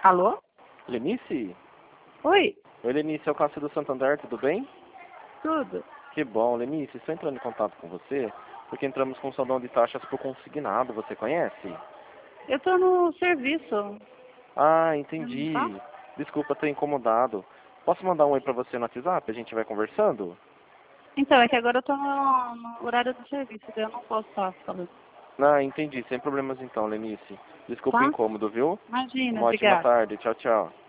Alô? Lenice? Oi, Oi, Lenice, é o Cássio do Santander, tudo bem? tudo. Que bom, Lenice, estou entrando em contato com você porque entramos com salão de taxas por consignado, você conhece? Eu tô no serviço. Ah, Você não tá? entendi. Desculpa ter incomodado. Posso mandar um oi pra você no WhatsApp? A gente vai conversando? Então, é que agora eu tô no horário do serviço, daí eu não posso estar falando. Ah, entendi, sem problemas então, Lenice. Desculpa o Tá? incômodo, viu? Imagina, Uma ótima obrigada. tarde, tchau, tchau.